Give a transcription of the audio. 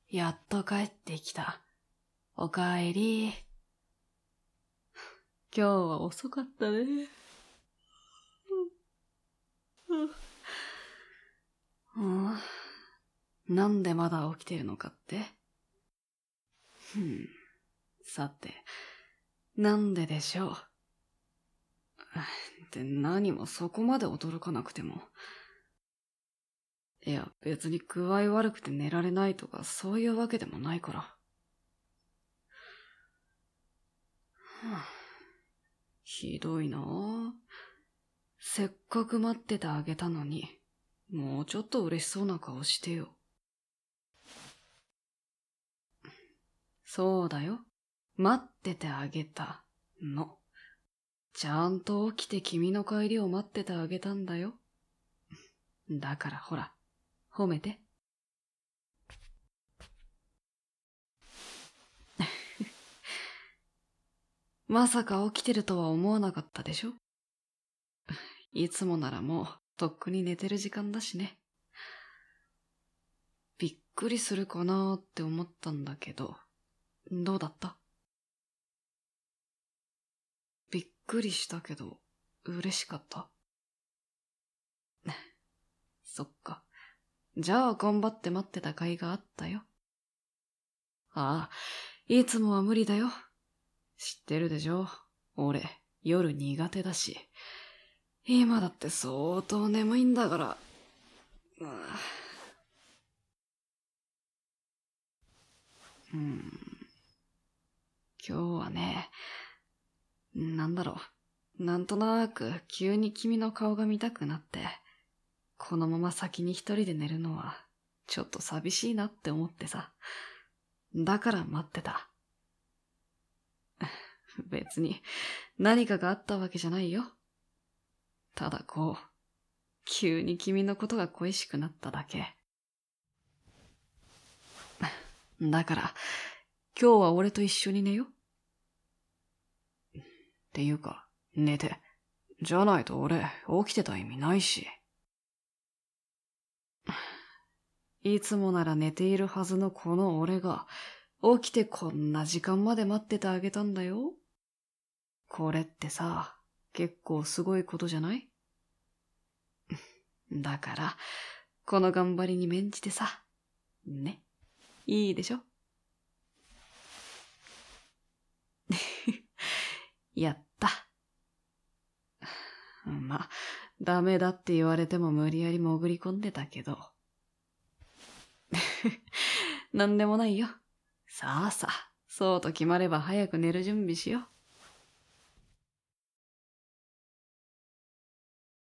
やっと帰ってきた。おかえり。今日は遅かったね。なんでまだ起きてるのかって？さて、なんででしょう。って何もそこまで驚かなくても。いや、別に具合悪くて寝られないとかそういうわけでもないから。ひどいなぁ。せっかく待っててあげたのに、もうちょっと嬉しそうな顔してよ。そうだよ。待っててあげたの。ちゃんと起きて君の帰りを待っててあげたんだよ。だからほら、褒めて。まさか起きてるとは思わなかったでしょ？いつもならもうとっくに寝てる時間だしね。びっくりするかなーって思ったんだけど、どうだった？びっくりしたけど、嬉しかった？そっか。じゃあ頑張って待ってた甲斐があったよ。ああ、いつもは無理だよ。知ってるでしょ？俺、夜苦手だし。今だって相当眠いんだから。今日はね、なんだろう。なんとなく急に君の顔が見たくなって、このまま先に一人で寝るのはちょっと寂しいなって思ってさ。だから待ってた。別に何かがあったわけじゃないよ。ただこう、急に君のことが恋しくなっただけ。だから、今日は俺と一緒に寝よ。っていうか、寝て。じゃないと俺、起きてた意味ないし。いつもなら寝ているはずのこの俺が、起きてこんな時間まで待っててあげたんだよ。これってさ、結構すごいことじゃない？だから、この頑張りに免じてさ。ね。いいでしょ？やった。ま、ダメだって言われても無理やり潜り込んでたけど。なんでもないよ。さあさ、そうと決まれば早く寝る準備しよう。